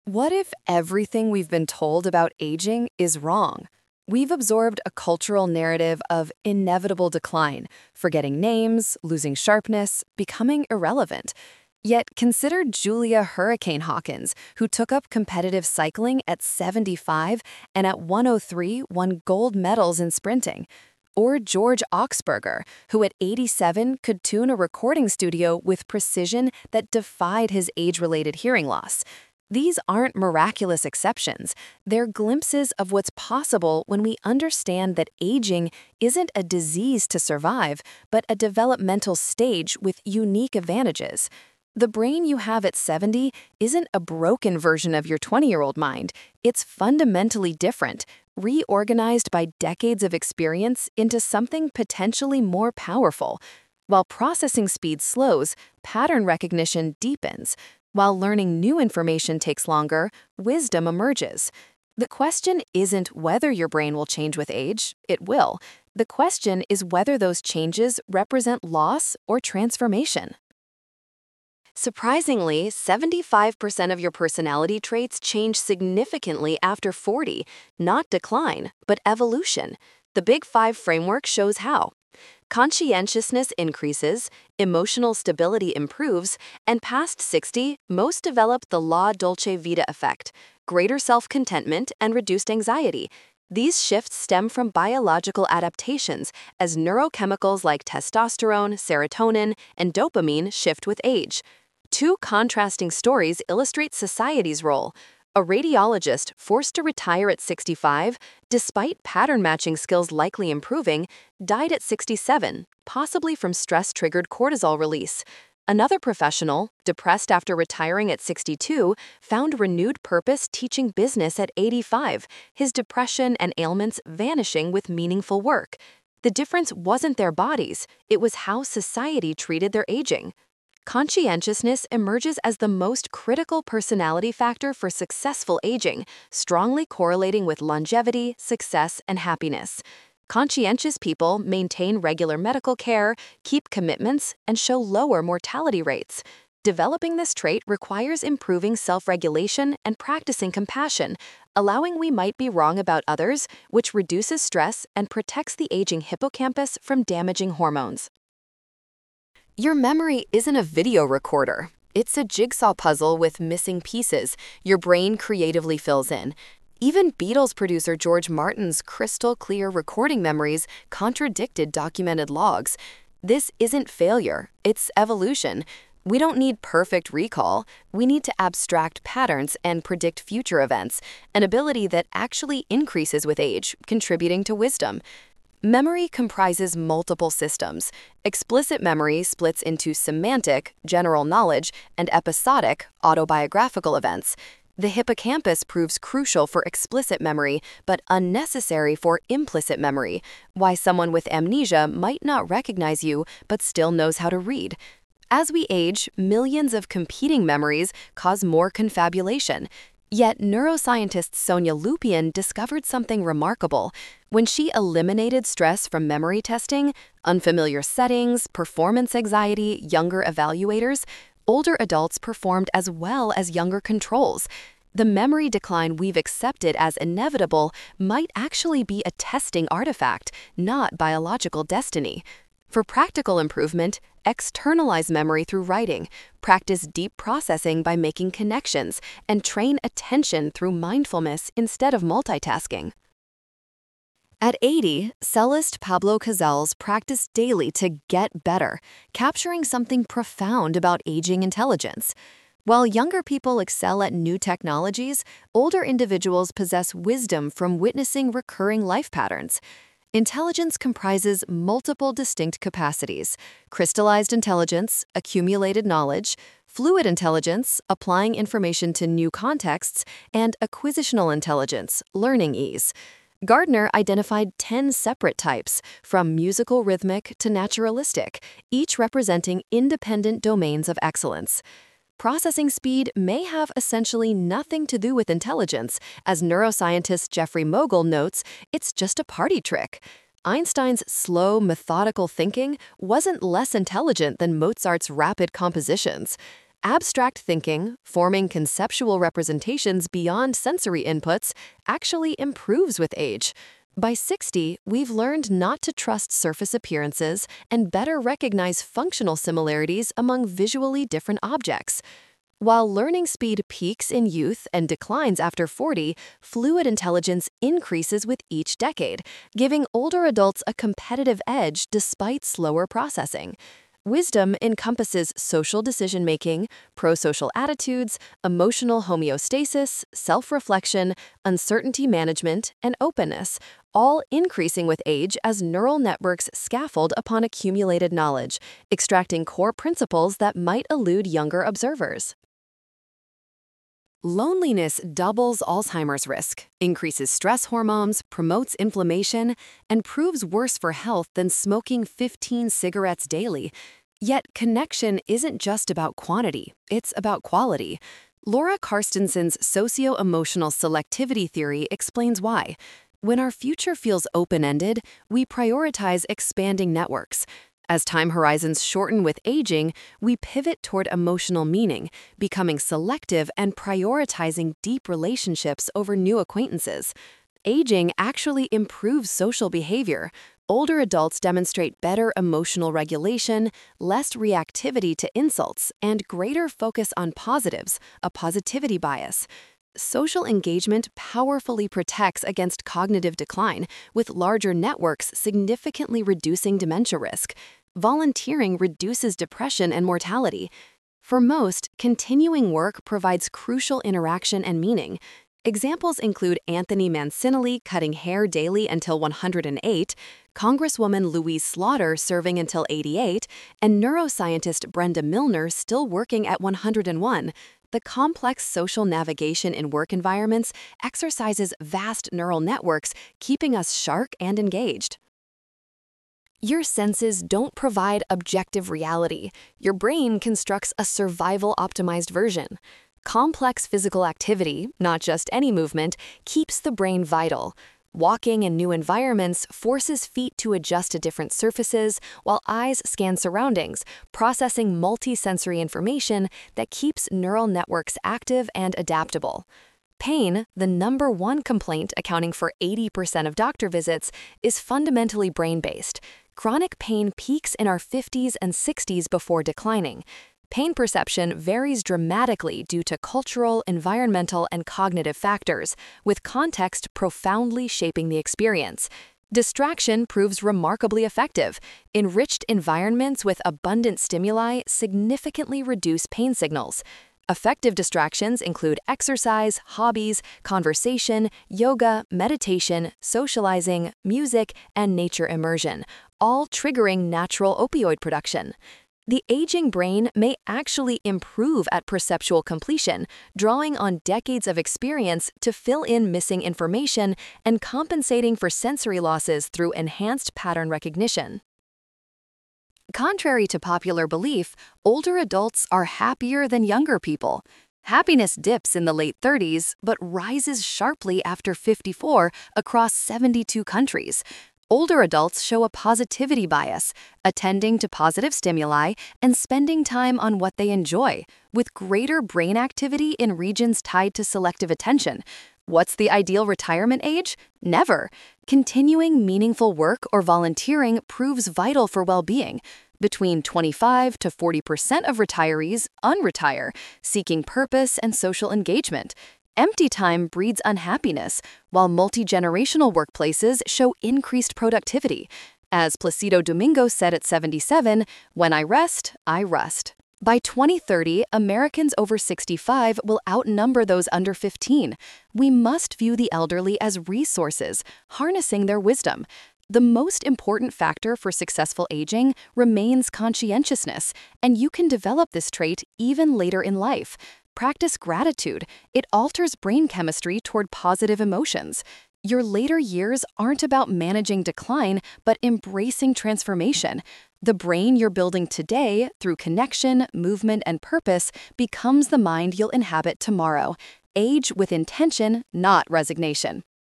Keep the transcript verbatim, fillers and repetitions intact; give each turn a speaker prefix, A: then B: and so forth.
A: What if everything we've been told about aging is wrong? We've absorbed a cultural narrative of inevitable decline, forgetting names, losing sharpness, becoming irrelevant. Yet consider Julia Hurricane Hawkins, who took up competitive cycling at seventy-five and at one oh three won gold medals in sprinting. Or George Augsburger, who at eighty-seven could tune a recording studio with precision that defied his age-related hearing loss. These aren't miraculous exceptions. They're glimpses of what's possible when we understand that aging isn't a disease to survive, but a developmental stage with unique advantages. The brain you have at seventy isn't a broken version of your twenty-year-old mind. It's fundamentally different, reorganized by decades of experience into something potentially more powerful. While processing speed slows, pattern recognition deepens. While learning new information takes longer, wisdom emerges. The question isn't whether your brain will change with age, it will. The question is whether those changes represent loss or transformation. Surprisingly, seventy-five percent of your personality traits change significantly after forty, not decline, but evolution. The Big Five framework shows how. Conscientiousness increases, emotional stability improves, and past sixty, most develop the La Dolce Vita effect, greater self-contentment and reduced anxiety. These shifts stem from biological adaptations as neurochemicals like testosterone, serotonin, and dopamine shift with age. Two contrasting stories illustrate society's role. A radiologist forced to retire at sixty-five, despite pattern-matching skills likely improving, died at sixty-seven, possibly from stress-triggered cortisol release. Another professional, depressed after retiring at sixty-two, found renewed purpose teaching business at eighty-five, his depression and ailments vanishing with meaningful work. The difference wasn't their bodies, it was how society treated their aging. Conscientiousness emerges as the most critical personality factor for successful aging, strongly correlating with longevity, success, and happiness. Conscientious people maintain regular medical care, keep commitments, and show lower mortality rates. Developing this trait requires improving self-regulation and practicing compassion, allowing we might be wrong about others, which reduces stress and protects the aging hippocampus from damaging hormones. Your memory isn't a video recorder. It's a jigsaw puzzle with missing pieces your brain creatively fills in. Even Beatles producer George Martin's crystal clear recording memories contradicted documented logs. This isn't failure, it's evolution. We don't need perfect recall. We need to abstract patterns and predict future events, an ability that actually increases with age, contributing to wisdom. Memory comprises multiple systems. Explicit memory splits into semantic, general knowledge, and episodic, autobiographical events. The hippocampus proves crucial for explicit memory, but unnecessary for implicit memory, why someone with amnesia might not recognize you but still knows how to read. As we age, millions of competing memories cause more confabulation. Yet neuroscientist Sonia Lupien discovered something remarkable. When she eliminated stress from memory testing, unfamiliar settings, performance anxiety, younger evaluators, older adults performed as well as younger controls. The memory decline we've accepted as inevitable might actually be a testing artifact, not biological destiny. For practical improvement, externalize memory through writing, practice deep processing by making connections, and train attention through mindfulness instead of multitasking. At eighty, cellist Pablo Casals practiced daily to get better, capturing something profound about aging intelligence. While younger people excel at new technologies, older individuals possess wisdom from witnessing recurring life patterns. Intelligence comprises multiple distinct capacities: crystallized intelligence, accumulated knowledge; fluid intelligence, applying information to new contexts; and acquisitional intelligence, learning ease. Gardner identified ten separate types, from musical rhythmic to naturalistic, each representing independent domains of excellence. Processing speed may have essentially nothing to do with intelligence. As neuroscientist Jeffrey Mogul notes, it's just a party trick. Einstein's slow, methodical thinking wasn't less intelligent than Mozart's rapid compositions. Abstract thinking, forming conceptual representations beyond sensory inputs, actually improves with age. By sixty, we've learned not to trust surface appearances and better recognize functional similarities among visually different objects. While learning speed peaks in youth and declines after forty, fluid intelligence increases with each decade, giving older adults a competitive edge despite slower processing. Wisdom encompasses social decision-making, pro-social attitudes, emotional homeostasis, self-reflection, uncertainty management, and openness, all increasing with age as neural networks scaffold upon accumulated knowledge, extracting core principles that might elude younger observers. Loneliness doubles Alzheimer's risk, increases stress hormones, promotes inflammation, and proves worse for health than smoking fifteen cigarettes daily. Yet connection isn't just about quantity, it's about quality. Laura Carstenson's socio-emotional selectivity theory explains why. When our future feels open-ended, we prioritize expanding networks. As time horizons shorten with aging, we pivot toward emotional meaning, becoming selective and prioritizing deep relationships over new acquaintances. Aging actually improves social behavior. Older adults demonstrate better emotional regulation, less reactivity to insults, and greater focus on positives, a positivity bias. Social engagement powerfully protects against cognitive decline, with larger networks significantly reducing dementia risk. Volunteering reduces depression and mortality. For most, continuing work provides crucial interaction and meaning. Examples include Anthony Mancinelli cutting hair daily until one hundred eight, Congresswoman Louise Slaughter serving until eighty-eight, and neuroscientist Brenda Milner still working at one hundred one. The complex social navigation in work environments exercises vast neural networks, keeping us sharp and engaged. Your senses don't provide objective reality. Your brain constructs a survival-optimized version. Complex physical activity, not just any movement, keeps the brain vital. Walking in new environments forces feet to adjust to different surfaces, while eyes scan surroundings, processing multi-sensory information that keeps neural networks active and adaptable. Pain, the number one complaint accounting for eighty percent of doctor visits, is fundamentally brain-based. Chronic pain peaks in our fifties and sixties before declining. Pain perception varies dramatically due to cultural, environmental, and cognitive factors, with context profoundly shaping the experience. Distraction proves remarkably effective. Enriched environments with abundant stimuli significantly reduce pain signals. Effective distractions include exercise, hobbies, conversation, yoga, meditation, socializing, music, and nature immersion, all triggering natural opioid production. The aging brain may actually improve at perceptual completion, drawing on decades of experience to fill in missing information and compensating for sensory losses through enhanced pattern recognition. Contrary to popular belief, older adults are happier than younger people. Happiness dips in the late thirties, but rises sharply after fifty-four across seventy-two countries. Older adults show a positivity bias, attending to positive stimuli and spending time on what they enjoy, with greater brain activity in regions tied to selective attention. What's the ideal retirement age? Never. Continuing meaningful work or volunteering proves vital for well-being. Between twenty-five to forty percent of retirees unretire, seeking purpose and social engagement. Empty time breeds unhappiness, while multi-generational workplaces show increased productivity. As Placido Domingo said at seventy-seven, "When I rest, I rust." By twenty thirty, Americans over sixty-five will outnumber those under fifteen. We must view the elderly as resources, harnessing their wisdom. The most important factor for successful aging remains conscientiousness, and you can develop this trait even later in life. Practice gratitude. It alters brain chemistry toward positive emotions. Your later years aren't about managing decline, but embracing transformation. The brain you're building today, through connection, movement, and purpose, becomes the mind you'll inhabit tomorrow. Age with intention, not resignation.